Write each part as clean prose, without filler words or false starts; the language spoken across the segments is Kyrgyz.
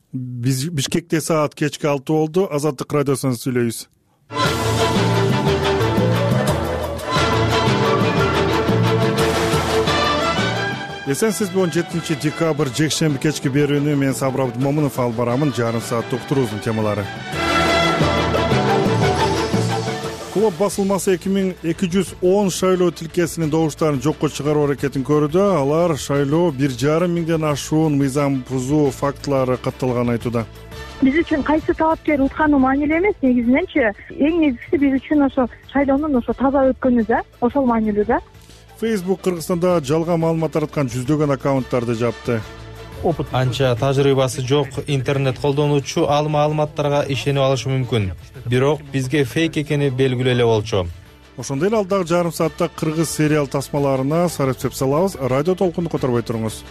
Бишкекте саат кечки 6 болду. Азаттык радиосунан сүйлөйбүз. Эсенсизби? 17 декабрь жекшемби кечки берүүнү мен Сабыр Абдымомунов алып барамын. Жарым саат уктуруубуздун темалары. Клуб басылмасы 2210 шайлоо тилкесинин добуштарын жокко чыгаруу аракетин көрүүдө. Алар шайлоо 1,5 миңден ашуун мыйзам бузуу фактылары катталганын айтууда. Биз үчүн кайсы талапкер утканы маанилүү эмес, негизиненчи эң негизгиси биз үчүн ошо шайлоонун ошо таза өткөнү да, ошол маанилүү да. Facebook Кыргызстанда жалган маалымат тараткан жүздөгөн аккаунттарды жапты. Анча тажрыйбасы жок интернет колдонуучу ал маалыматтарга ишенип алышы мүмкүн. Бирок бизге фейк экени белгилүү эле болчу. Ошондой эле алдагы жарым саатта кыргыз сериал тасмаларына сарапчылап салабыз. Радио толкунду которбой туруңуз.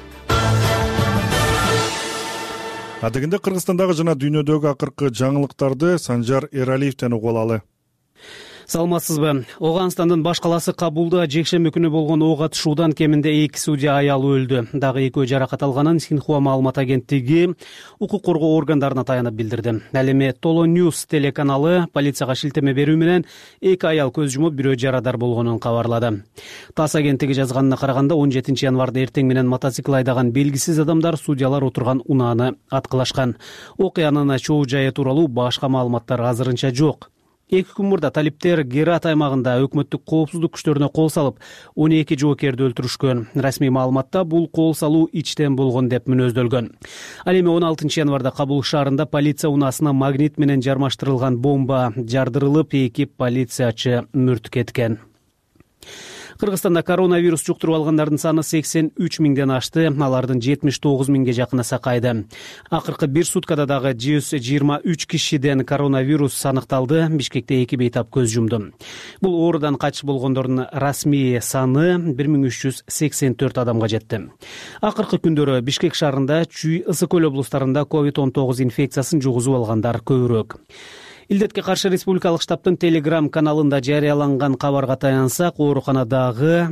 Адегенде Кыргызстандагы жана дүйнөдөгү акыркы жаңылыктарды Санжар Эралиевден угуп алалы. Саламатсызбы? Оганстандын баш калаасы Кабулда жекшемби күнү болгон ок атышуудан кеминде 2 судья аял өлдү. Дагы 2 жаракат алганын Синхуа маалымат агенттиги укук коргоо органдарына таянып билдирди. Ал эми Толо Ньюс телеканалы полицияга шилтеме берүү менен 2 аял көз жумуп, бирөө жарадар болгонун кабарлады. ТАСС агенттиги жазганына караганда 17 январда эртең менен мотоцикл айдаган белгисиз адамдар судьялар отурган унааны аткылашкан. Окуянын чоо жайы тууралуу башка маалыматтар азырынча жок. 2 күн мурда талиптер Герат аймагында өкмөттүк коопсуздук күчтөрүнө кол салып, 12 жоокерди өлтүрүшкөн. Расмий маалыматта бул кол салуу ичтен болгон деп мүнөздөлгөн. Ал эми 16 январда Кабул шаарында полиция унасына магнит менен жармаштырылган бомба жардырылып, 2 полициячы мүрт кеткен. Кыргызстанда коронавирус жуктуруп алгандардын саны 83 миңден ашты, алардын 79 миңге жакыны сакайды. Акыркы бир суткада дагы 123 кишиден коронавирус аныкталды. Бишкекте 2 бейтап көз жумду. Бул оорудан кайтыш болгондордун расмий саны 1384 адамга жетти. Акыркы күндөрү Бишкек шаарында, Чүй, Ысык көл облустарында COVID-19 инфекциясын жугузуп алгандар көбүрөөк. Илдетке каршы республикалык штабтын Telegram каналында жарыяланган кабарга таянсак, ооруканадагы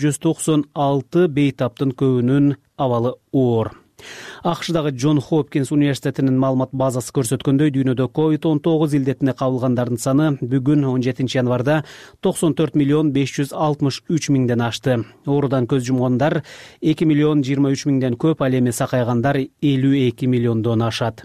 796 бейтаптын көбүнүн абалы оор. АКШдагы Джон Хопкинс университетинин маалымат базасы көрсөткөндөй, дүйнөдө COVID-19 илдетине кабылгандардын саны бүгүн 17 январда 94 миллион 563 миңден ашты. Оорудан көз жумгандар 2 миллион 23 миңден көп, ал эми сакайгандар 52 миллиондон ашат.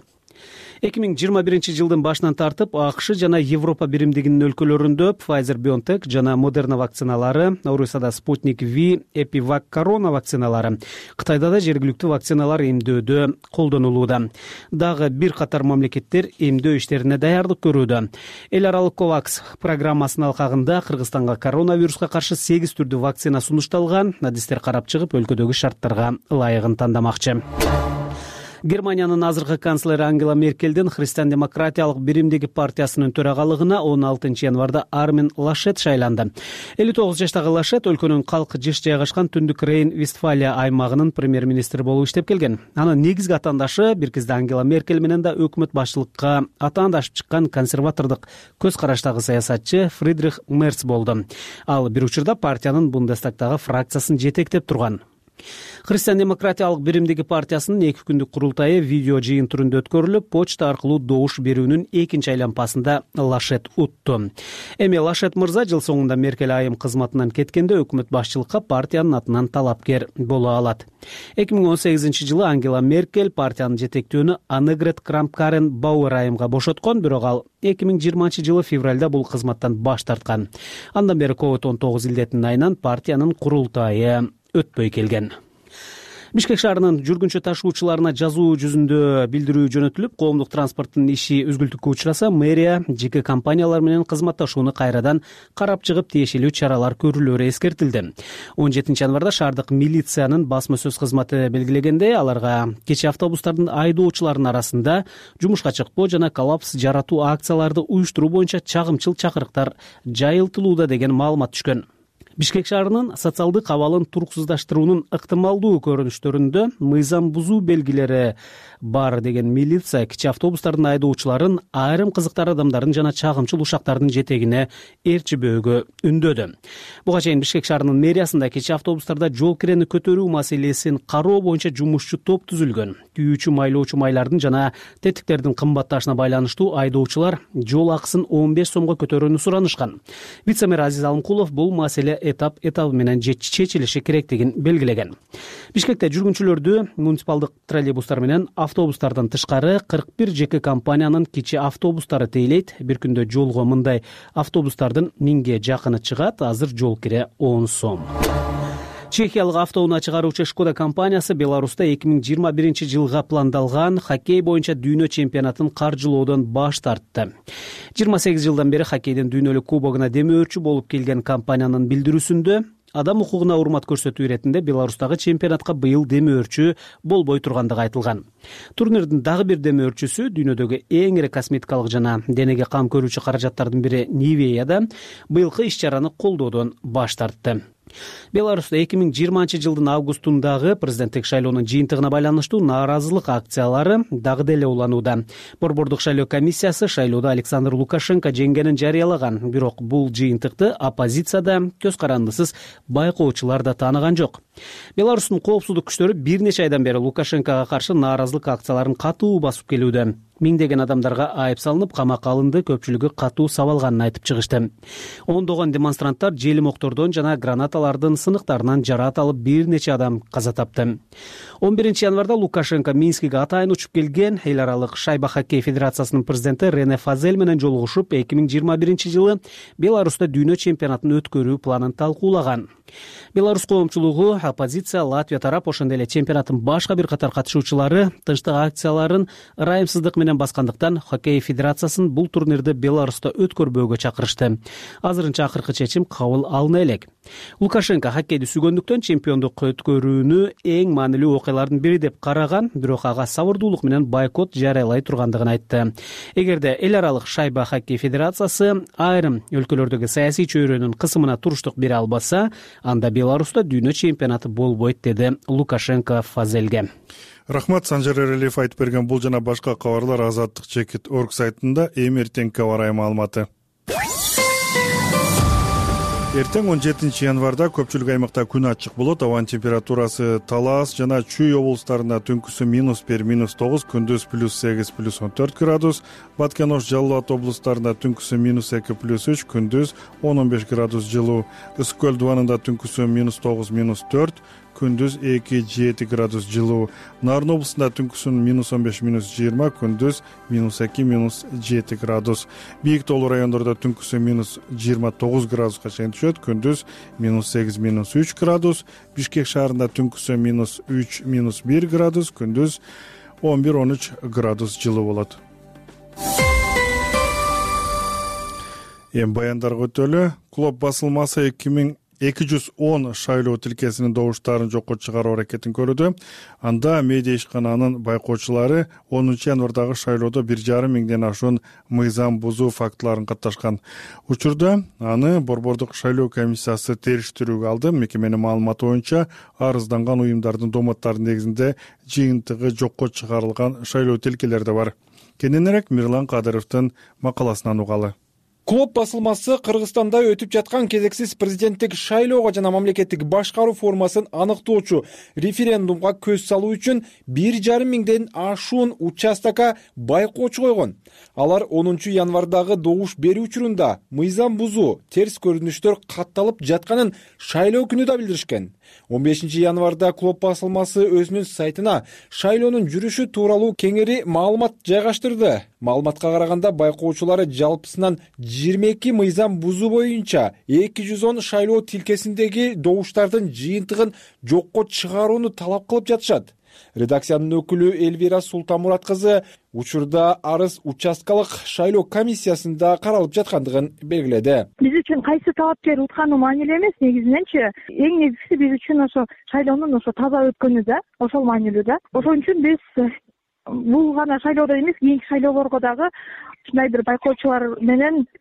2021 жылдын башынан тартып АКШ жана Европа биримдигинин өлкөлөрүндө Pfizer-BioNTech жана Moderna вакциналары, Орусияда Sputnik V, Epivac Corona вакциналары, Кытайда да жергиликтүү вакциналар эмдөөдө колдонулууда. Дагы бир катар мамлекеттер эмдөө иштерине даярдык көрүүдө. Эл аралык COVAX программасынын алкагында Кыргызстанга коронавируска каршы 8 түрдүү вакцина сунушталган. Адистер карап чыгып, өлкөдөгү шарттарга ылайыгын тандамакчы. Германиянын азыркы канцлери Ангела Меркелдин Христиан-демократиялык биримдиги партиясынын төрагалыгына 16 январда Армин Лашет шайланды. 59 жаштагы Лашет өлкөнүн калк жыш жайгашкан Түндүк Рейн-Вестфалия аймагынын премьер-министри болуп иштеп келген. Анын негизги атаандашы бир кезде Ангела Меркель менен да өкмөт башчылыкка атаандашып чыккан консерватордук көз караштагы саясатчы Фридрих Мерц болду. Ал бир учурда партиянын Бундестагдагы фракциясын жетектеп турган. Христиан-демократиялык биримдиги партиясынын 2 күндүк курултайы видео жыйын түрүндө өткөрүлүп, почта аркылуу добуш берүүнүн 2-нчи айланпасында Лашет утту. Эми Лашет мырза жыл соңунда Меркель айым кызматынан кеткенде өкмөт башчылыкка партиянын атынан талапкер боло алат. 2018 жылы Ангела Меркель партиянын жетектөөнү Аннегрет Крамп-Карен Бауэр айымга бошоткон, бирок ал 2020 жылы февралда бул кызматтан баш тарткан. Андан бери COVID-19 илдетинин айынан партиянын курултайы өтпөй келген. Бишкек шаарынын жүргүнчү ташуучуларына жазуу жүзүндө билдирүү жөнөтүлүп, коомдук транспорттун иши үзгүлтүккө учураса, мэрия жеке компаниялар менен кызматташууну кайрадан карап чыгып, тиешелүү чаралар көрүлөрү эскертилди. 17 январда шаардык милициянын басма сөз кызматы белгилегенде, аларга кечээ автобустардын айдоочуларынын арасында жумушка чыкпоо жана коллапс жаратуу акцияларды уюштуруу боюнча чагымчыл чакырыктар жайылтылууда деген маалымат түшкөн. Бишкек шаарынын социалдык абалын туруксуздаштыруунун ыктымалдуу көрүнүштөрүндө мыйзам бузуу белгилери бар деген милиция кичи автобустардын айдоочуларын айрым кызыктар адамдардын жана чагымчыл ушактардын жетегине ээрчибөөгө үндөдү. Буга чейин Бишкек шаарынын мэриясында кичи автобустарда жол кирени көтөрүү маселесин кароо боюнча жумушчу топ түзүлгөн. Күйүүчү майлоочу майлардын жана тетиктердин кымбатташына байланыштуу айдоочулар жол акысын 15 сомго көтөрүүнү суранышкан. Вице-мэр Азиз Алымкулов бул маселе этап менен чечилиши керектигин белгилеген. Бишкекте жүргүнчүлөрдү муниципалдык троллейбустар менен автобустардан тышкары 41 жеке компаниянын кичи автобустары тейлейт. Бир күндө жолго мындай автобустардын 1000ге жакыны чыгат. Азыр жол кире 10 сом. Чехиялык автоунаа чыгаруучу Шкода компаниясы Беларуста 2021 жылга пландалган хоккей боюнча дүйнө чемпионатын каржылоодон баш тартты. 28 жылдан бери хоккейдин дүйнөлүк кубогуна демөөрчү болуп келген компаниянын билдирүүсүндө адам укугуна урмат көрсөтүү иретинде Беларустагы чемпионатка быйыл демөөрчү болбой тургандыгы айтылган. Турнирдин дагы бир демөөрчүсү дүйнөдөгү эң ири косметикалык жана денеге кам көрүүчү каражаттардын бири Nivea быйылкы иш-чараны колдоодон баш тартты. Беларуста 2020 жылдын августундагы президенттик шайлоонун жыйынтыгына байланыштуу нааразылык акциялары дагы деле уланууда. Борбордук шайлоо комиссиясы шайлоодо Александр Лукашенко жеңгенин жарыялаган, бирок бул жыйынтыкты оппозицияда көз карандысыз байкоочулар да тааныган жок. Беларустун коопсуздук күчтөрү бир нече айдан бери Лукашенкого каршы нааразылык акцияларын катуу басып келүүдө. Миңдеген адамдарга айып салынып, камакка алынды, көпчүлүгү катуу сабалганын айтып чыгышты. Ондогон демонстранттар желимоктордон жана гранаталардын сыныктарынан жараат алып, бир нече адам каза тапты. 11 январда Лукашенко Минскиге атайын учуп келген эл аралык шайба хоккей федерациясынын президенти Рене Фазель менен жолугушуп, 2021 жылы Беларуста дүйнө чемпионатын өткөрүү планын талкуулаган. Беларус коомчулугу, оппозиция, Латвия тарап, ошондой эле чемпионаттын башка бир катар катышуучулары тынчтык акцияларын ырайымсыздык менен баскандыктан хоккей федерациясын бул турнирди Беларуста өткөрбөөгө чакырышты. Азырынча акыркы чечим кабыл алына элек. Лукашенко хоккейди сүйгөндүктөн чемпиондук өткөрүүнү эң маанилүү окуялардын бири деп караган, бирок ага сабырдуулук менен бойкот жарыялай тургандыгын айтты. Эгерде эл аралык шайба хоккей федерациясы айрым өлкөлөрдөгү саясий чөйрөнүн кысымына туруштук бере албаса, анда Беларуста дүйнө чемпионаты болбойт, деди Лукашенко Фазелге. Рахмат, Санжар Эрелиев айтып берген бул жана башка кабарлар Азаттык.org сайтында эми эртеңки аба ырайы маалыматы. Эртең 17 январда көпчүлүк аймакта күн ачык болот. Абанын температурасы Талас жана Чүй облустарында түнкүсү -1, -9, күндүз +8, +14 градус. Баткен Ош, Жалал Абад облустарында түнкүсү -2, +3, күндүз 10-15 градус жылуу. Ысык көл дубанында түнкүсү -9, -4, күндүз 2-7 градус жылуу. Нарын облусунда түнкүсүн -15, -20, күндүз -2, -7 градус. Бийик тоолуу райондордо түнкүсү -29 градуска чейин түшөт, күндүз -8, -3 градус. Бишкек шаарында түнкүсү -3, -1 градус, күндүз 11-13 градус жылуу болот. Эми баяндарга өтөлү. Клоп басылмасы 210 шайлоо тилкесинин добуштарын жокко чыгаруу аракетин көрүүдө. Анда медиа ишкананын байкоочулары 10 январдагы шайлоодо 1,5 миңден ашуун мыйзам бузуу фактыларын катташкан. Учурда аны Борбордук шайлоо комиссиясы териштирүүгө алды. Мекеменин маалыматы боюнча, арызданган уюмдардын домотторунун негизинде жыйынтыгы жокко чыгарылган шайлоо тилкелер да бар. Кененирээк Мирлан Кадыровдун макаласынан угалы. Клоп басылмасы Кыргызстанда өтүп жаткан кезексиз президенттик шайлоого жана мамлекеттик башкаруу формасын аныктоочу референдумга көз салуу үчүн 1,5 миңден ашуун участокко байкоочу койгон. Алар 10 январдагы добуш берүү учурунда мыйзам бузуу, терс көрүнүштөр катталып жатканын шайлоо күнү да билдиришкен. 15 январда Клоп басылмасы өзүнүн сайтына шайлоонун жүрүшү тууралуу кеңири маалымат жайгаштырды. Маалыматка караганда байкоочулары жалпысынан 22 мыйзам бузуу боюнча 210 шайлоо тилкесиндеги добуштардын жыйынтыгын жокко чыгарууну талап кылып жатышат. Редакциянын өкүлү Элвира Султанмурат кызы учурда арыз участкалык шайлоо комиссиясында каралып жаткандыгын белгиледи. Биз үчүн кайсы талапкер утканы маанилүү эмес, негизиненчи эң негизгиси биз үчүн ошо шайлоонун ошо таза өткөнү да, ошол маанилүү да. Ошон үчүн биз бул гана шайлоодо эмес, кийинки шайлоолорго дагы ушундай бир байкоочулар менен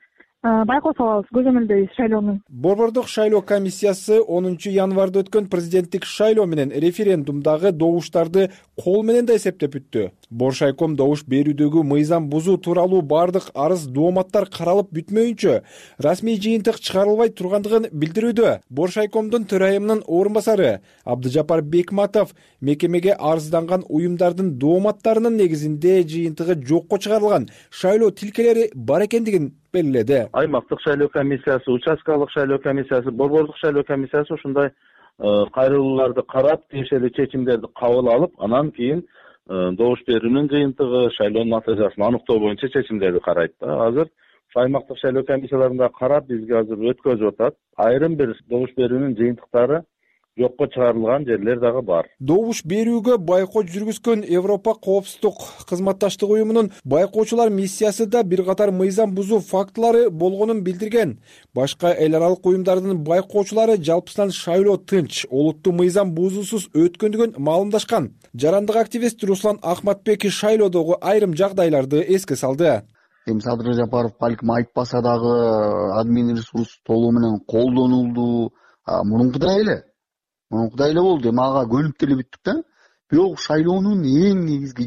байкоо салабыз, көзөмөлдөйбүз шайлоонун. Борбордук шайлоо комиссиясы 10 январда өткөн президенттик шайлоо менен референдумдагы добуштарды кол менен да эсептеп бүттү. Боршайком добуш берүүдөгү мыйзам бузуу тууралуу бардык арыз дооматтар каралып бүтмөйүнчө расмий жыйынтык чыгарылбай тургандыгын билдирүүдө. Боршайкомдун төрайымынын орун басары Абдыжапар Бекматов мекемеге арызданган уюмдардын дооматтарынын негизинде жыйынтыгы жокко чыгарылган шайлоо тилкелери бар экендигин белгиледи. Аймактык шайлоо комиссиясы, участкалык шайлоо комиссиясы, борбордук шайлоо комиссиясы ушундай кайрылууларды карап, тиешелүү чечимдерди кабыл алып, анан кийин добуш берүүнүн жыйынтыгы, шайлоонун натыйжасын аныктоо боюнча чечимдерди карайт да. Азыр аймактык шайлоо комиссияларында карап, бизге азыр өткөзүп атат. Айрым бир добуш берүүнүн жыйынтыктары жокко чыгарылган жерлер дагы бар. Добуш берүүгө байкоо жүргүзгөн Европа коопсуздук кызматташтык уюмунун байкоочулар миссиясы да бир катар мыйзам бузуу фактылары болгонун билдирген. Башка эл аралык уюмдардын байкоочулары жалпысынан шайлоо тынч, олуттуу мыйзам бузуусуз өткөндүгүн маалымдашкан. Жарандык активист Руслан Ахматбек шайлоодогу айрым жагдайларды эске салды. Садыр Жапаров балким айтпаса дагы админ ресурс толугу менен колдонулду. Мурункудай эле болду. Ага көнүп деле бүттүк да. Бирок шайлоонун эң негизги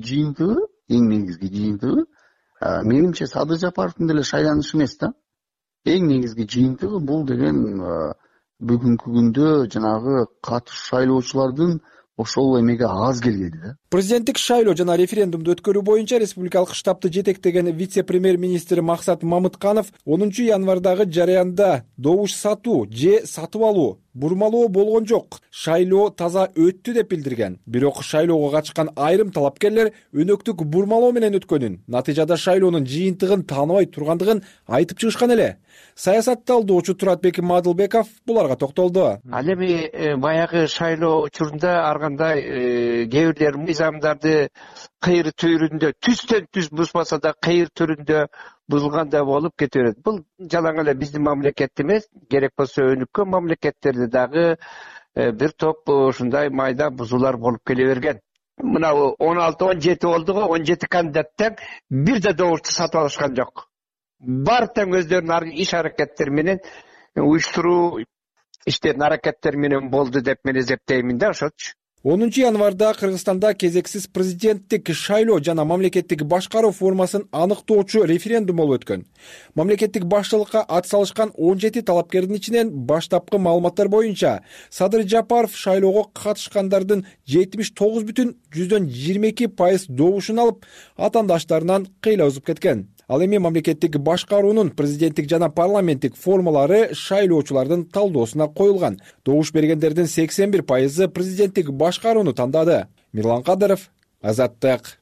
жыйынтыгы менимче Садыр Жапаровдун деле шайланышы эмес да. Эң негизги жыйынтыгы бул деген бүгүнкү күндө жанагы катыш шайлоочулардын ошол эмеге аз келгени да. Президенттик шайлоо жана референдумду өткөрүү боюнча республикалык штабты жетектеген вице-премьер-министр Максат Мамытканов 10 январдагы жарыянда добуш сатуу же сатып алуу, бурмалоо болгон жок. Шайлоо таза өттү деп билдирген. Бирок шайлоого катышкан айрым талапкерлер өнөктүк бурмалоо менен өткөнүн, натыйжада шайлоонун жыйынтыгын тааныбай тургандыгын айтып чыгышкан эле. Саясат талдоочу Туратбек Мадылбеков буларга токтолду. Ал эми баягы шайлоо учурунда аргандай кээ бирлер мыйзамдарды кыйыр түрүндө түстөн түз бузбаса да кыйыр түрүндө бузулганда болуп кете берет. Бул жалаң эле биздин мамлекет эмес, керек болсо өнүккөн мамлекеттерде дагы бир топ ушундай майда бузуулар болуп келе берген. Мына 16-17 болду го, 17 кандидаттар бир да добушту сатып алышкан жок. Бар тең өздөрүнүн иш аракеттери менен уюштуруу иштерин аракеттери менен болду деп мен эсептеймин да, ошочу. 10 январда Кыргызстанда кезексиз президенттик шайлоо жана мамлекеттик башкаруу формасын аныктоочу референдум болуп өткөн. Мамлекеттик башчылыкка ат салышкан 17 талапкердин ичинен баштапкы маалыматтар боюнча Садыр Жапаров шайлоого катышкандардын 79,22% добушун алып, атаандаштарынан кыйла узуп кеткен. Ал эми мамлекеттик башкаруунун президенттик жана парламенттик формалары шайлоочулардын талдоосуна коюлган. Добуш бергендердин 81% президенттик башкарууну тандады. Мирлан Кадыров, Азаттык.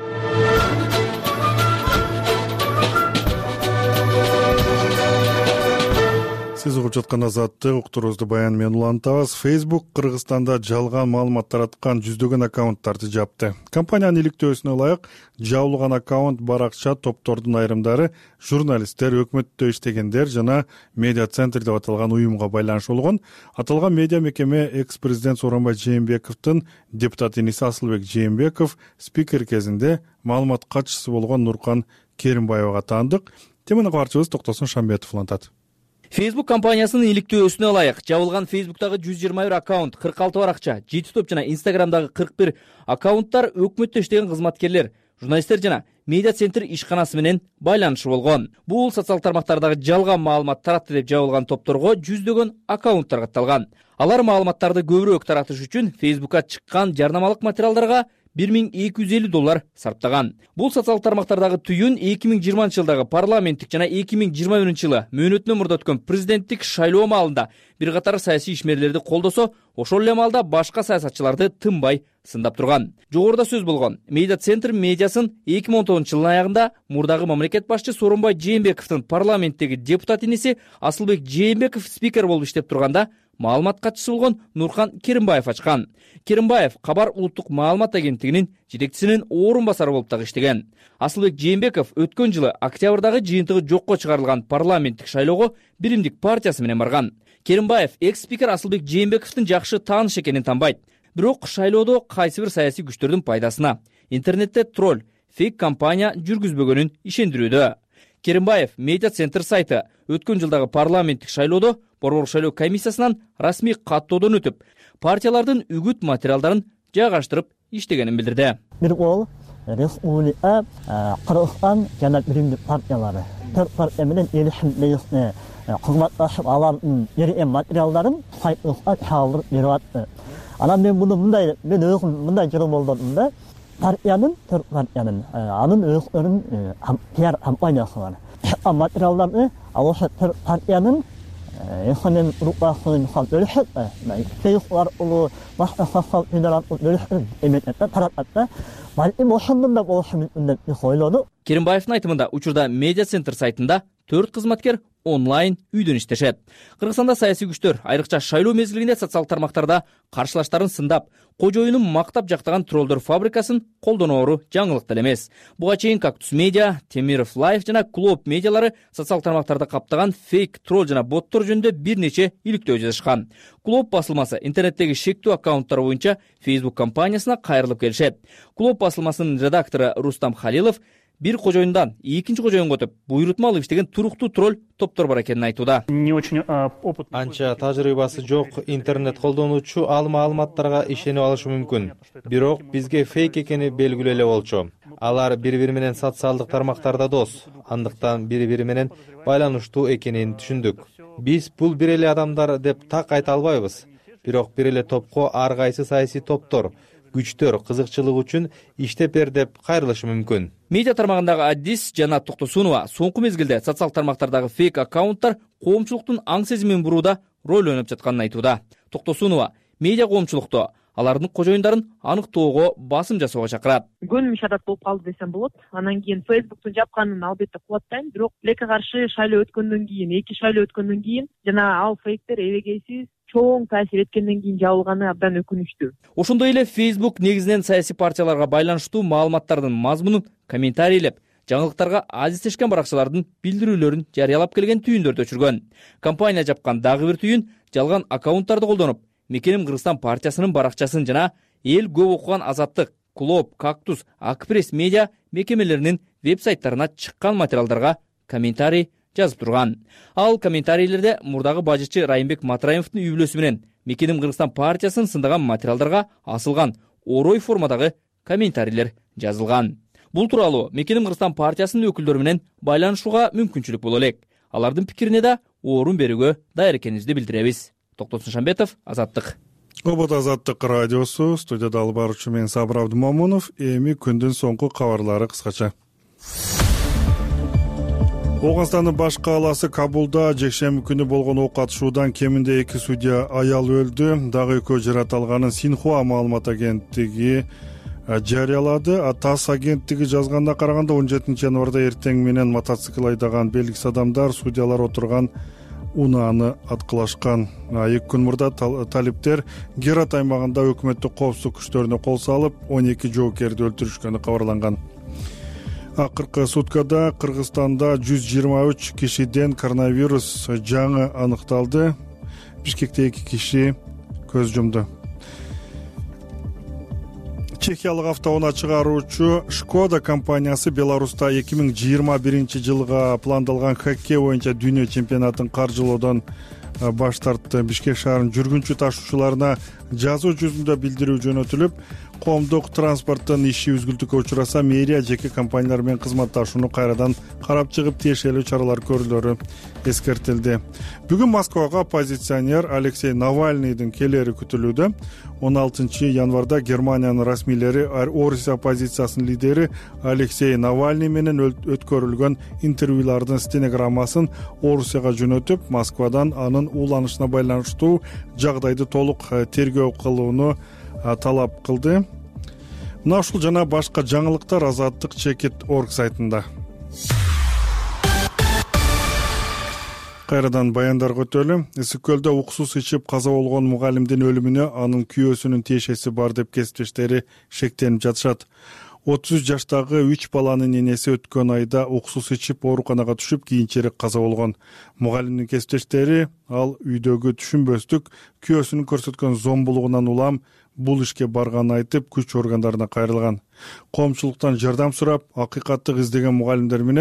Сиз угуп жаткан Азаттык, уктуруубузду Баян менен Улан Табас. Facebook Кыргызстанда жалган маалымат тараткан жүздөгөн аккаунттарды жапты. Компаниянын иликтөөсүнө ылайык, жабылган аккаунт баракча топтордун айрымдары журналисттер, өкмөттө иштегендер жана медиа центр деп аталган уюмга байланыш болгон. Аталган медиа мекеме экс-президент Сооронбай Жээнбековдун депутат иниси Асылбек Жээнбеков спикер кезинде маалымат катчысы болгон Нуркан Керимбаевага таандык. Теманы кабарчыбыз Токтосун Шамбетов улантат. Facebook компаниясынын иликтөөсүнө ылайык жабылган Facebook'тагы 121 аккаунт, 46 баракча, 7 топ жана Instagram'дагы 41 аккаунттар өкмөттө иштеген кызматкерлер, журналисттер жана медиа центр ишканасы менен байланышы болгон. Бул социалдык тармактардагы жалган маалымат таратты деп жабылган топторго жүздөгөн аккаунттар катталган. Алар маалыматтарды көбүрөөк таратыш үчүн Facebook'ка чыккан жарнамалык материалдарга $1250 сарптаган. Бул социалдык тармактардагы түйүн 2020 жылдагы парламенттик жана 2021 жылы мөөнөтүнөн мурда өткөн президенттик шайлоо маалында бир катар саясий ишмерлерди колдосо, ошол эле маалда башка саясатчыларды тынбай сындап турган. Жогоруда сөз болгон медиа центр медиасын 2019 жылдын аягында мурдагы мамлекет башчы Сооронбай Жээнбековдун парламенттеги депутат иниси Асылбек Жээнбеков спикер болуп иштеп турганда маалымат катчысы болгон Нуркан Керимбаев ачкан. Керимбаев Кабар улуттук маалымат агенттигинин жетекчисинин орун басары болуп дагы иштеген. Асылбек Жээнбеков өткөн жылы октябрдагы жыйынтыгы жокко чыгарылган парламенттик шайлоого Биримдик партиясы менен барган. Керимбаев экс-спикер Асылбек Жээнбековдун жакшы тааныш экенин танбайт. Бирок шайлоодо кайсы бир саясий күчтөрдүн пайдасына интернетте тролль, фейк компания жүргүзбөгөнүн ишендирүүдө. Керимбаев медиа центр сайты өткөн жылдагы парламенттик шайлоодо Борбордук шайлоо комиссиясынан расмий каттоодон өтүп, партиялардын үгүт материалдарын жайгаштырып иштегенин билдирди. Бир ол республика, Кыргызстан жана биримдик партиялары төрт партия менен элишимдеги кызматташып алардын берген материалдарын сайтыбызга чагылдырып берип атты. Анан мен өзүм мындай жыл болдум да, төрт партиянын анын өздөрүнүн пиар компаниясы бар. Материалдарды ал ошо төрт партиянын эконом рукасын бөлүшөт, сейфлар улуу башка социал федералдык бөлүшөт эметте таратат. Балким ошондон да болушу мүмкүн деп ойлодум. Керимбаевдин айтымында учурда медиа центр сайтында 4 кызматкер онлайн үйдөн иштешет. Кыргызстанда саясий күчтөр айрыкча шайлоо мезгилинде социалдык тармактарда каршылаштарын сындап, кожоюнун мактап жактаган троллдор фабрикасын колдоноору жаңылык деле эмес. Буга чейин Кактус медиа, Темиров лайф жана Клоп медиалары социалдык тармактарды каптаган фейк тролл жана боттор жөнүндө бир нече иликтөө жазышкан. Клоп басылмасы интернеттеги шектүү аккаунттар боюнча Facebook компаниясына кайрылып келишет. Клоп басылмасынын редактору Рустам Халилов бир кожоюндан экинчи кожоюнга өтүп, буйрутма алып иштеген туруктуу тролл топтор бар экенин айтууда. Анча тажрыйбасы жок интернет колдонуучу ал маалыматтарга ишенип алышы мүмкүн. Бирок бизге фейк экени белгилүү эле болчу. Алар бири-бири менен социалдык тармактарда дос, андыктан бири-бири менен байланыштуу экенин түшүндүк. Биз бул бир эле адамдар деп так айта албайбыз. Бирок бир эле топко ар кайсы саясий топтор, күчтөр кызыкчылык үчүн иштеп бер деп кайрылышы мүмкүн. Медиа тармагындагы Адис Жанат Токтосунова соңку мезгилде социалдык тармактардагы фейк аккаунттар коомчулуктун аң сезимин бурууда роль ойноп жатканын айтууда. Токтосунова медиа коомчулукту алардын кожоюндарын аныктоого басым жасоого чакырат. Көнүм шадат болуп калды десем болот. Анан кийин Facebook'тун жапканын албетте кубаттайм, бирок тилекке каршы шайлоо өткөндөн кийин, 2 шайлоо өткөндөн кийин жана ал фейктер эбегейсиз чоң таасир эткенден кийин жабылганы абдан өкүнүчтүү. Ошондой эле Facebook негизинен саясий партияларга байланыштуу маалыматтардын мазмунун комментарийлеп, жаңылыктарга азиздешкен баракчалардын билдирүүлөрүн жарыялап келген түйүндөрдү өчүргөн. Компания жапкан дагы бир түйүн жалган аккаунттарды колдонуп, Мекеним Кыргызстан партиясынын баракчасын жана эл көп окуган Азаттык, Клоп, Кактус, Акпресс медиа мекемелеринин веб-сайттарына чыккан материалдарга комментарий жазып турган. Ал комментарийлерде мурдагы бажычы Райымбек Матраимовдун үй бүлөсү менен Мекеним Кыргызстан партиясын сындаган материалдарга асылган орой формадагы комментарийлер жазылган. Бул тууралуу Мекеним Кыргызстан партиясынын өкүлдөрү менен байланышууга мүмкүнчүлүк боло элек. Алардын пикирине да орун берүүгө даяр экенибизди билдиребиз. Токтосун Шамбетов, Азаттык. Обод Азаттык радиосу, студияда алып баруучу мен Сабыр Абдымомунов. Эми күндүн соңку кабарлары кыскача. Оганстандын баш кааласы Кабулда жекшемби күнү болгон ок атышуудан кеминде 2 судья аял өлдү. Дагы 2 жаратылганын Синхуа маалымат агенттиги жарыялады. ТАСС агенттиги жазганда караганда 17 январда эртең менен мотоцикл айдаган белгисиз адамдар судьялар отурган унааны аткылашкан. 2 күн мурда талиптер Герат аймагында өкмөттүк коопсуздук күчтөрүнө кол салып, 12 жоокерди өлтүрүшкөнү кабарланган. Акыркы суткада Кыргызстанда 123 кишиден коронавирус жаңы аныкталды. Бишкекте 2 киши көз жумду. Чехиялык автоунаа чыгаруучу Шкода компаниясы Беларуста 2021 жылга пландалган хоккей боюнча дүйнө чемпионатын каржылоодон баш тартты. Бишкек шаарынын жүргүнчү ташуучуларына жазуу жүзүндө билдирүү жөнөтүлүп, коомдук транспорттун иши үзгүлтүккө учураса мэрия жеке компаниялар менен кызматташууну кайрадан карап чыгып тиешелүү чаралар көрүлөрү эскертилди. Бүгүн Москвага оппозиционер Алексей Навальныйдын келери күтүлүүдө. 16 январда Германиянын расмийлери Орусия оппозициясынын лидери Алексей Навальный менен өткөрүлгөн интервьюлардын стенограммасын Орусияга жөнөтүп, Москвадан анын ууланышына байланыштуу жагдайды толук тергөө кылууну талап кылды. Мына ушул жана башка жаңылыктар Азаттык Чекит.org сайтында. Кайрадан баяндарга өтөлү. Ысык көлдө уксус ичип каза болгон мугалимдин өлүмүнө анын күйөөсүнүн тиешеси бар деп кесиптештери шектенип жатышат. 30 жаштагы 3 баланын энеси өткөн айда уксус ичип ооруканага түшүп, кийинчерээк каза болгон. Мугалимдин кесиптештери ал үйдөгү түшүнбөстүк күйөөсүнүн көрсөткөн зомбулугунан улам бул ишке барганын айтып, күч органдарына кайрылган. Коомчулуктан жардам сурап, акыйкаттык издеген мугалимдер менен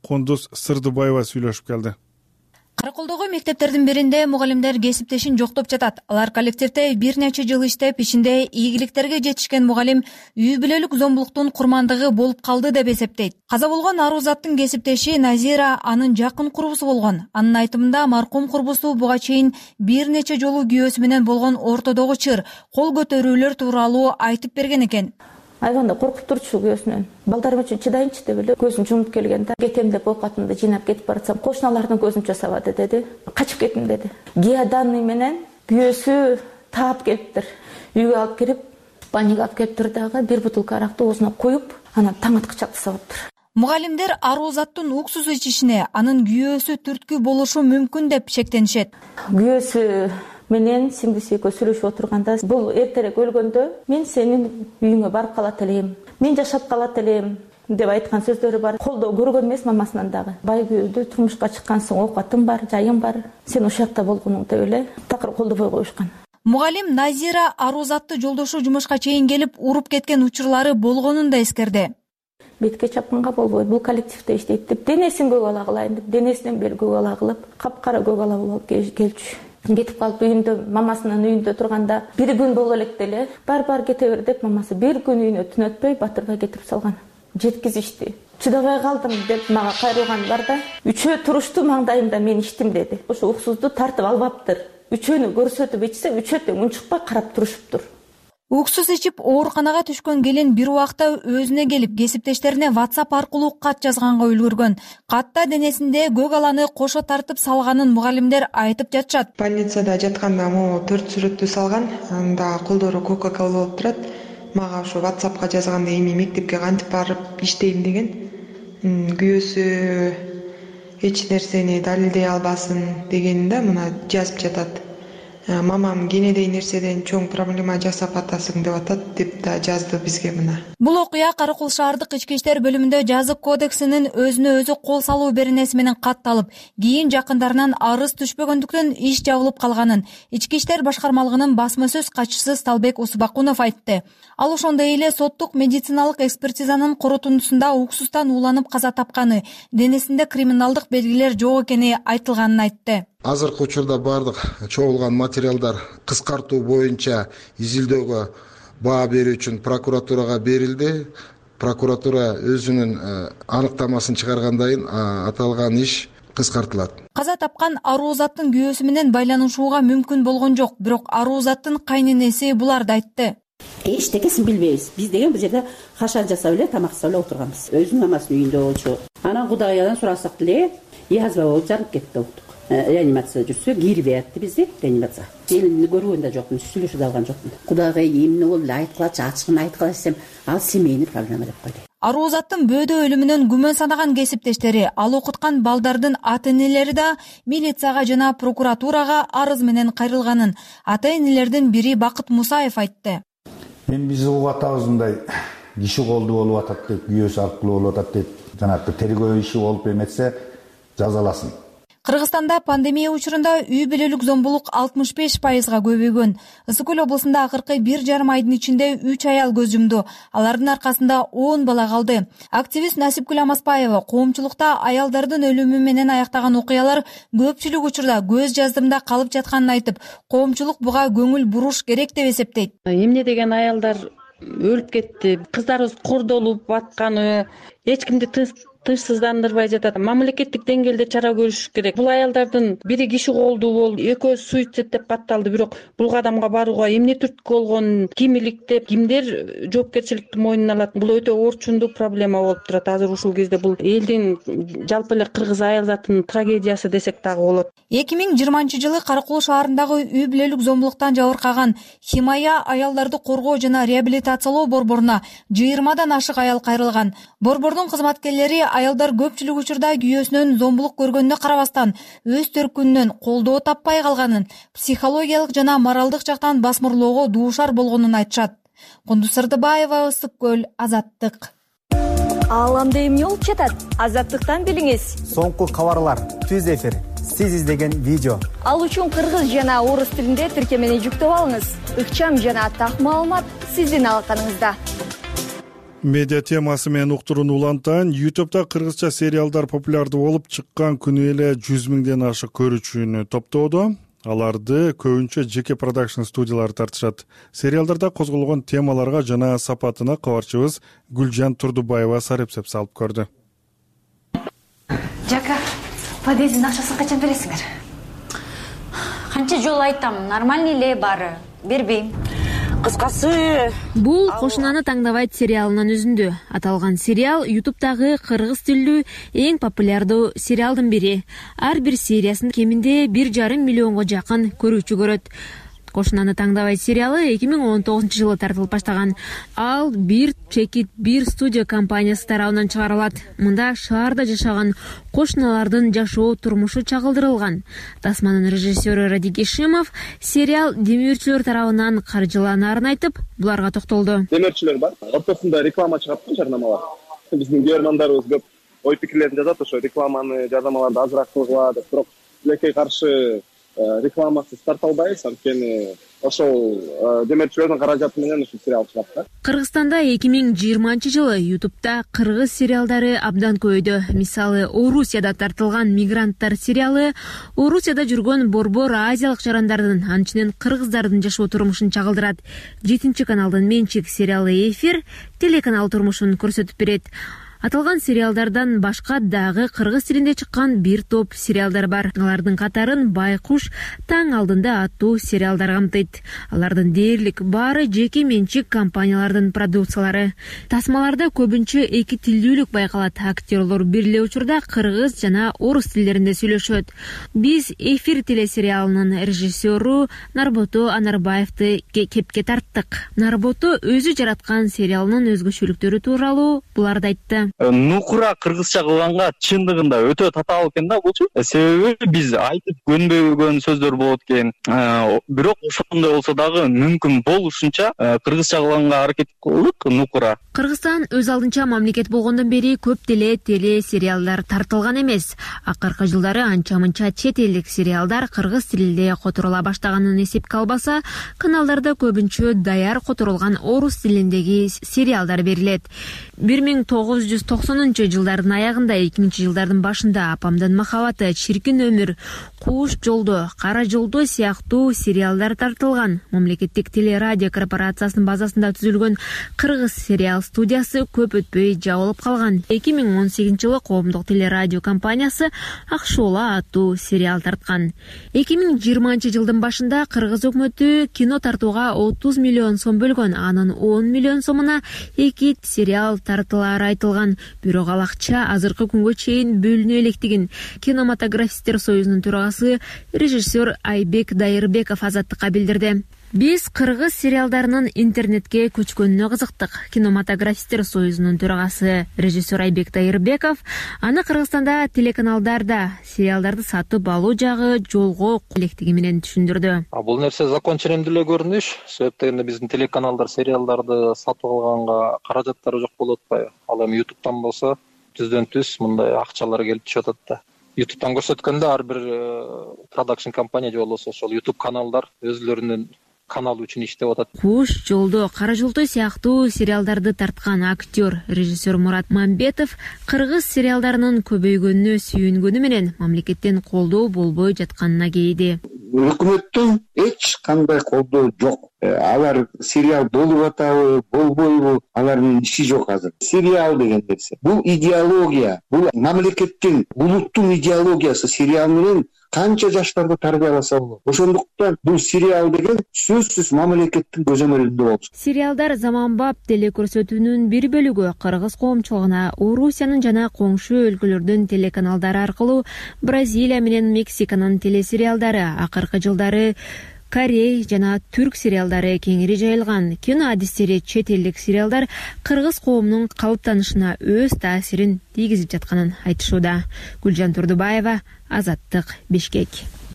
Кондуз Сырдыбаева сүйлөшүп келди. Караколдогу мектептердин биринде мугалимдер кесиптешин жоктоп жатат. Алар коллективде бир нече жыл иштеп, ичинде ийгиликтерге жетишкен мугалим үй бүлөлүк зомбулуктун курмандыгы болуп калды деп эсептейт. Каза болгон Арузаттын кесиптеши Назира анын жакын курбусу болгон. Анын айтымында маркум курбусу буга чейин бир нече жолу күйөөсү менен болгон ортодогу чыр, кол көтөрүүлөр тууралуу айтып берген экен. Айванда коркуп турчу күйөөсүнөн. Балдарым үчүн чыдайынчы деп эле көзүн жумуп келгенде кетем деп оокатымды жыйнап кетип баратсам, кошуналардын көзүн часабады деди. Качып кеттим деди. Геоданный менен күйөөсү таап келиптир. Үйгө алып кирип, баняга алып келиптир дагы бир бутылка аракты оозуна коюп, анан таң аткыча тасаптыр. Мугалимдер Арузаттын уксус ичишине анын күйөөсү түрткү болушу мүмкүн деп шектенишет. Күйөөсү менен сиңдиси экөө сүйлөшүп отурганда, бул эртерээк өлгөндө мен сенин үйүңө барып калат элем, мен жашап калат элем деп айткан сөздөрү бар. Колдоо көргөн эмес мамасынан дагы. Бай күйөөдө турмушка чыккансың, оокатың бар, жайың бар, сен ошол жакта болгонуң деп эле такыр колдобой коюшкан. Мугалим Назира Арузатты жолдошу жумушка чейин келип уруп кеткен учурлары болгонун да эскерди. Бетке чапканга болбойт, бул коллективде иштейт деп денесин көгала кылайын деп, денесинен бери көгала кылып, капкара көгала болуп келчү. Кетип калып үйүндө, мамасынын үйүндө турганда, бир күн боло элек деле, бар кете бер деп мамасы бир күн үйүнө түн өтпөй батырбай кетирип салган. Жеткизишти. Чыдабай калдым деп мага кайрылган бар да, үчөө турушту маңдайымда мен иштим деди. Ошо уксузду тартып албаптыр. Үчөөнү көрсөтүп ичсе, үчөө тең унчукпай карап турушуптур. Уксус ичип ооруканага түшкөн келин бир убакта өзүнө келип, кесиптештерине WhatsApp аркылуу кат жазганга үлгүргөн. Катта денесинде көгаланы кошо тартып салганын мугалимдер айтып жатышат. Больницада жатканда могу 4 сүрөттү салган, анда колдору Coca-Cola болуп турат. Мага ошо WhatsAppка жазганда эми мектепке кантип барып иштейм деген. Күйөөсү эч нерсени далилдей албасын дегенде мына жазып жатат. Мамам кенедей нерседен чоң проблема жасап атасың деп атат деп да жазды бизге мына. Бул окуя Каракол шаардык ички иштер бөлүмүндө жазык кодексинин өзүнө өзү кол салуу беренеси менен катталып, кийин жакындарынан арыз түшпөгөндүктөн иш жабылып калганын ички иштер башкармалыгынын басма сөз катчысы Сталбек Усубакунов айтты. Ал ошондой эле соттук медициналык экспертизанын корутундусунда уксустан ууланып каза тапканы, денесинде криминалдык белгилер жок экени айтылганын айтты. Азыркы учурда бардык чогулган материалдар кыскартуу боюнча изилдөөгө баа берүү үчүн прокуратурага берилди. Прокуратура өзүнүн аныктамасын чыгаргандан кийин аталган иш кыскартылат. Каза тапкан Арузаттын күйөөсү менен байланышууга мүмкүн болгон жок, бирок Арузаттын кайненеси буларды айтты. Эчтекесин билбейбиз. Биз деген бул жерде хашан жасап эле тамак жасап эле отурганбыз. Өзүнүн мамасынын үйүндө болчу. Анан кудайдан сурасак деле язва болуп жарып кетти оптук. Реанимация жүрсө кирбей атты бизди реанимация. Келинди көргөн да жокмун, сүйлөшүп да алган жокмун. Кудайга эмне болду, айткылачы, ачыгын айткыла десем, ал семейный проблема деп койду. Арузаттын бөөдө өлүмүнөн күмөн санаган кесиптештери, ал окуткан балдардын ата-энелери да милицияга жана прокуратурага арыз менен кайрылганын ата-энелердин бири Бакыт Мусаев айтты. Мен биз угуп атабыз мындай киши колду болуп атат деп, күйөөсү аркылуу болуп атат деп, жанагы тергөө иши болуп эметсе жазаласын. Кыргызстанда пандемия учурунда үй бүлөлүк зомбулук 65%га көбөйгөн. Ысык Көл облусунда акыркы 1,5 айдын ичинде 3 аял көз жумду. Алардын аркасында 10 бала калды. Активист Насипкүл Амаспаева коомчулукта аялдардын өлүмү менен аяктаган окуялар көпчүлүк учурда көз жаздымда калып жатканын айтып, коомчулук буга көңүл буруш керек деп эсептейт. Эмне деген аялдар өлүп кетти, кыздарыбыз кордолуп атканы, эч кимди тынчсыздандырбай жатат. Мамлекеттик деңгээлде чара көрүш керек. Бул аялдардын бири киши колду болду, экөө суицид деп катталды, бирок бул кадамга барууга эмне түрткү болгонун ким иликтеп, кимдер жоопкерчиликти мойнуна алат? Бул өтө орчундуу проблема болуп турат. Азыр ушул кезде бул элдин жалпы эле кыргыз аял затынын трагедиясы десек дагы болот. 2020-жылы Каракол шаарындагы үй бүлөлүк зомбулуктан жабыркаган Химая аялдарды коргоо жана реабилитациялоо борборуна 20дан ашык аял кайрылган. Борбордун кызматкерлери аялдар көпчүлүк учурда күйөөсүнөн зомбулук көргөнүнө карабастан өз төркүнүнөн колдоо таппай калганын, психологиялык жана моралдык жактан басмырлоого дуушар болгонун айтышат. Кондуз Сырдыбаева, Ысык Көл, Азаттык. Ааламда эмне болуп жатат? Азаттыктан билиңиз. Соңку кабарлар, түз эфир, сиз издеген видео. Ал үчүн кыргыз жана орус тилинде тиркемени жүктөп алыңыз. Ыкчам жана так маалымат сиздин алаканыңызда. Медиа темасы менен уктуруну улантайын. YouTube'да кыргызча сериалдар популярдуу болуп чыккан күнү эле 100 миңден ашык көрүүчүнү топтоодо. Аларды көбүнчө жеке продакшн студиялары тартышат. Сериалдарда козголгон темаларга жана сапатына кабарчыбыз Гүлжан Турдубаева сарепсеп салып көрдү. Жака, подъездин акчасын качан бересиңер? Канча жолу айтам, нормальный эле баары. Бербейм. Кыскасы, бул Кошунаны таңдабайт сериалынын өзүндө. Аталган сериал YouTube'дагы кыргыз тилдүү эң популярдуу сериалдын бири. Ар бир сериясын кеминде 1,5 миллионго жакын көрүүчү көрөт. Кошунаны таңдабайт сериалы 2019 жылы тартылып баштаган. Ал бир чекит бир студия компаниясы тарабынан чыгарылат. Мында шаарда жашаган кошуналардын жашоо турмушу чагылдырылган. Тасманын режиссеру Радик Ишимов сериал демөөрчүлөр тарабынан каржыланаарын айтып, буларга токтолду. Демөөрчүлөр бар. Ортосунда реклама чыгат го, жарнамалар. Биздин көрөрмандарыбыз көп ой пикирлерин жазат, ошо рекламаны, жарнамаларды азыраак кылгыла деп, бирок тилекке каршы рекламасыз тарта албайбыз, анткени ошол демөөрчүлөрдүн каражаты менен ушул сериал чыгат да. Кыргызстанда 2020 жылы YouTube'да кыргыз сериалдары абдан көбөйдү. Мисалы, Орусияда тартылган Мигранттар сериалы Орусияда жүргөн борбор азиялык жарандардын, анчынан кыргыздардын жашоо турмушун чагылдырат. 7 каналдын менчик сериалы Эфир телеканал турмушун көрсөтүп берет. Аталган сериалдардан башка дагы кыргыз тилинде чыккан бир топ сериалдар бар. Алардын катарын Байкуш таң алдында аттуу сериалдар камтыйт. Алардын дээрлик баары жеке менчик компаниялардын продукциялары. Тасмаларда көбүнчө эки тилдүүлүк байкалат. Актерлор бир эле учурда кыргыз жана орус тилдеринде сүйлөшөт. Биз Эфир телесериалынын режиссеру Нарбото Анарбаевди кепке тарттык. Нарбото өзү жараткан сериалынын өзгөчөлүктөрү тууралуу буларды айтты. Нукура кыргызча кылганга чындыгында өтө татаал экен да булчу. Себеби биз айтып көнбөгөн сөздөр болот экен. Бирок ошондой болсо дагы мүмкүн болушунча кыргызча кылганга аракет кылдык Нукура. Кыргызстан өз алдынча мамлекет болгондон бери көп деле телесериалдар тартылган эмес. Акыркы жылдары анча-мынча чет элдик сериалдар кыргыз тилинде которула баштаганын эсепке албаса, каналдарда көбүнчө даяр которулган орус тилиндеги сериалдар берилет. 1990 жылдардын аягында, 2000 жылдардын башында Апамдын махабаты, Чиркин өмүр, Кууш жолдо, Кара жолдо сыяктуу сериалдар тартылган. Мамлекеттик телерадио корпорациясынын базасында түзүлгөн кыргыз сериал студиясы көп өтпөй жабылып калган. 2018 жылы коомдук телерадио компаниясы Ак Шоола аттуу сериал тарткан. 2020 жылдын башында кыргыз өкмөтү кино тартууга 30 миллион сом бөлгөн. Анын 10 миллион сомуна 2 сериал тартылары айтылган. Бирок ал акча азыркы күнгө чейин бөлүнө электигин кинематографисттер союзунун төрагасы режиссер Айбек Дайырбеков Азаттыкка билдирди. Биз кыргыз сериалдарынын интернетке көчкөнүнө кызыктык. Кинематографисттер союзунун төрагасы режиссер Айбек Дайырбеков аны Кыргызстанда телеканалдарда сериалдарды сатып алуу жагы жолго электиги менен түшүндүрдү. Бул нерсе закон ченемдүү эле көрүнүш. Себеп дегенде биздин телеканалдар сериалдарды сатып алганга каражаттары жок болуп атпайбы? Ал эми YouTube'дан болсо түздөн-түз мындай акчалар келип түшүп атат да. YouTube'дан көрсөткөндө ар бир продакшн компания же болбосо ошол YouTube каналдар өзлөрүнүн канал үчүн иштеп атат. Куш жолдо, Кара жолдо сыяктуу сериалдарды тарткан актер, режиссер Мурат Мамбетов кыргыз сериалдарынын көбөйгөнүнө сүйүнгөнү менен мамлекеттен колдоо болбой жатканына кейиди. Өкмөттөн эч кандай колдоо жок. Алар сериал болуп атабы, болбойбу, алардын иши жок азыр. Сериал деген нерсе. Бул идеология, бул мамлекеттин, улуттун идеологиясы. Сериал менен канча жаштарды тарбияласа болот. Ошондуктан бул сериал деген сөзсүз мамлекеттин көзөмөлүндө болчу. Сериалдар заманбап телекөрсөтүүнүн бир бөлүгү кыргыз коомчулугуна Орусиянын жана коңшу өлкөлөрдүн телеканалдары аркылуу Бразилия менен Мексиканын телесериалдары, акыркы жылдары Корей жана түрк сериалдары кеңири жайылган. Кино адистери чет элдик сериалдар кыргыз коомунун калыптанышына өз таасирин тийгизип жатканын айтышууда. Гүлжан Турдубаева, Азаттык, Бишкек.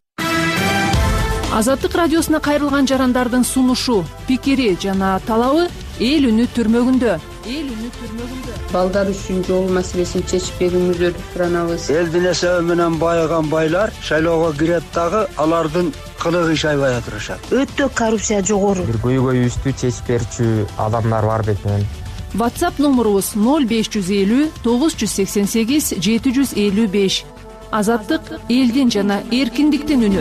Азаттык радиосуна кайрылган жарандардын сунушу, пикири жана талабы эл үнү түрмөгүндө. Балдар үчүн жол маселесин чечип берүүңүздөрдү суранабыз. Элдин эсеби менен байыган байлар шайлоого кирет дагы алардын кылыгы шайбай отурушат. Өтө коррупция жогору. Бир көйгөйүбүздү чечип берчү адамдар бар бетинен. WhatsApp номерубуз 0550 988 755. Азаттык — элдин жана эркиндиктин үнү.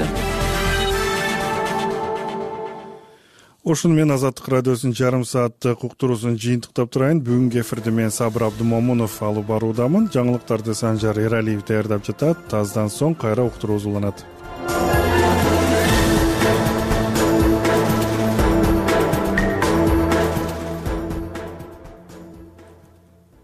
Ошону менен Азаттык радиосунун жарым сааттык уктуруусун жыйынтыктап турайын. Бүгүнкү эфирди мен Сабыр Абдымомунов алып баруудамын. Жаңылыктарды Санжар Эралиев даярдап жатат. Аздан соң кайра уктуруубуз уланат.